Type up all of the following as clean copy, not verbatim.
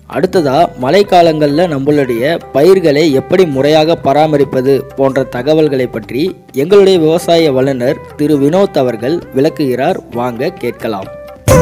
அடுத்ததா மழைக்காலங்களில் நம்மளுடைய பயிர்களை எப்படி முறையாக பராமரிப்பது போன்ற தகவல்களை பற்றி எங்களுடைய விவசாய வல்லுநர் திரு வினோத் அவர்கள் விளக்குகிறார். வாங்க கேட்கலாம்.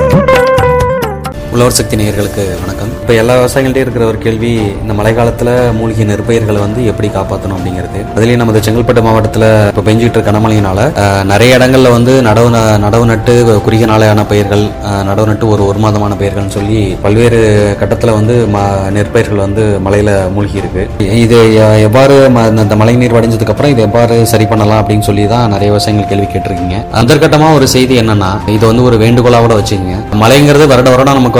உழவர் சக்தி நேயர்களுக்கு வணக்கம். இப்போ எல்லா விவசாயிகள்கிட்டே இருக்கிற ஒரு கேள்வி, இந்த மழை காலத்தில் மூழ்கிய நெற்பயிர்களை எப்படி காப்பாற்றணும் அப்படிங்கிறது. அதுலேயும் நமது செங்கல்பட்டு மாவட்டத்தில் இப்போ பெஞ்சிட்டு இருக்க கனமழையினால நிறைய இடங்கள்ல நடவு நட்டு குறுகிய நாளையான பயிர்கள், நடவு நட்டு ஒரு மாதமான பயிர்கள்னு சொல்லி பல்வேறு கட்டத்தில் நெற்பயிர்கள் மழையில மூழ்கி இருக்கு. இது எவ்வாறு இந்த மழை நீர் வடிஞ்சதுக்கு அப்புறம் இதை எவ்வாறு சரி பண்ணலாம் அப்படின்னு சொல்லி தான் நிறைய விவசாயிகள் கேள்வி கேட்டிருக்கீங்க. முதற்கட்டமாக ஒரு செய்தி என்னன்னா, இது ஒரு வேண்டுகோளாவோட வச்சுக்கோங்க. மழைங்கிறது வருடம் நமக்கு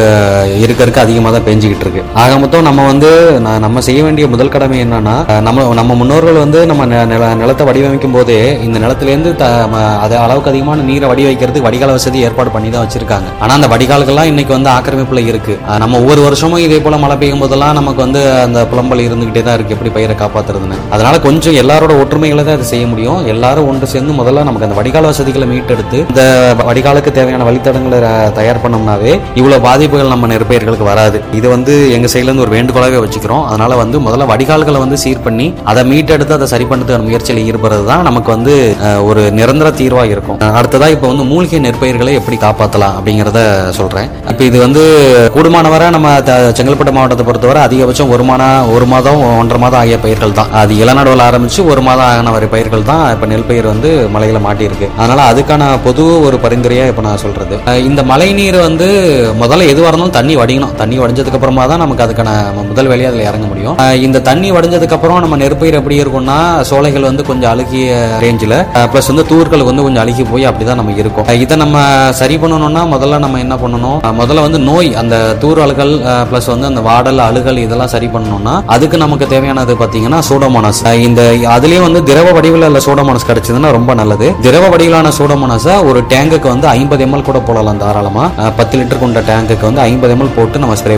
இருக்க அதிகமாக தான் பெஞ்சிக்கிட்டு இருக்கு. ஆக மொத்தம் நம்ம செய்ய வேண்டிய முதல் கடமை என்னன்னா, நம்ம முன்னோர்கள் நம்ம நிலத்தை வடிவமைக்கும் போதே இந்த நிலத்திலேருந்து அளவுக்கு அதிகமான நீரை வடிவமைக்கிறதுக்கு வடிகால வசதி ஏற்பாடு பண்ணி தான் வச்சிருக்காங்க. ஆனா அந்த வடிகால்கள்லாம் இன்னைக்கு ஆக்கிரமிப்புல இருக்கு. நம்ம ஒவ்வொரு வருஷமும் இதே போல மழை பெய்யும் போதெல்லாம் நமக்கு அந்த புலம்பல் இருந்துகிட்டே தான் இருக்கு, எப்படி பயிரை காப்பாத்துறதுன்னு. அதனால கொஞ்சம் எல்லாரோட ஒற்றுமைகளை தான் அதை செய்ய முடியும். எல்லாரும் ஒன்று சேர்ந்து முதல்ல நமக்கு அந்த வடிகால வசதிகளை மீட்டெடுத்து இந்த வடிகாலுக்கு தேவையான வழித்தடங்களை தயார் பண்ணோம்னாவே இவ்வளவு பாதிப்புகள் நம்ம நெற்பயிர்களுக்கு வராது. இது எங்க சைட்ல இருந்து ஒரு வேண்டுகோளாவே வச்சுக்கிறோம். அதனால முதல்ல வடிகால்களை சீர் பண்ணி அதை மீட்டெடுத்து அதை சரி பண்ணுறதுக்கான முயற்சியில் ஈடுபடுறது தான் நமக்கு ஒரு நிரந்தர தீர்வா இருக்கும். அடுத்ததா இப்ப மூலிகை நெற்பயிர்களை எப்படி காப்பாற்றலாம் அப்படிங்கிறத சொல்றேன். இப்ப இது கூடுமானவரை நம்ம செங்கல்பட்டு மாவட்டத்தை பொறுத்தவரை அதிகபட்சம் ஒரு மாதம் 1.5 மாதம் ஆகிய பயிர்கள் தான். அது இளநடுவில் ஆரம்பிச்சு ஒரு மாதம் ஆகின வரை பயிர்கள் தான் இப்ப நெல் பயிர் மழையில மாட்டி இருக்கு. அதனால அதுக்கான பொது ஒரு பரிந்துரையா இப்ப நான் சொல்றது, இந்த மழை நீர் முதல்ல எதுவாக இருந்தாலும் தண்ணி வடிக்கணும். தண்ணி வடிஞ்சதுக்கு அப்புறமா தான் நமக்கு அதுக்கான முதல் வேலையை அதில் இறங்க முடியும். இந்த தண்ணி வடிஞ்சதுக்கு அப்புறம் நம்ம நெற்பயிர் எப்படி இருக்கும்னா, சோலைகள் கொஞ்சம் அழுகிய ரேஞ்சில் பிளஸ் தூர்கள் கொஞ்சம் அழுகி போய் அப்படிதான் நம்ம இருக்கும். இதை நம்ம சரி பண்ணணும்னா முதல்ல நம்ம என்ன பண்ணணும், முதல்ல நோய் அந்த தூர் அழுகல் பிளஸ் அந்த வாடல் அழுகல் இதெல்லாம் சரி பண்ணணும்னா அதுக்கு நமக்கு தேவையானது பார்த்தீங்கன்னா சூடோமோனாஸ். இந்த அதுலேயே திரவ வடிவில் உள்ள சூடோமோனாஸ் கிடைச்சதுன்னா ரொம்ப நல்லது. திரவ வடிவிலான சூடோமோனாஸை ஒரு டேங்குக்கு 50 ml கூட போடலாம் தாராளமா. 10 லிட்டர் கொண்ட டேங்குக்கு 50 ml போட்டு நம்ம ஸ்ப்ரே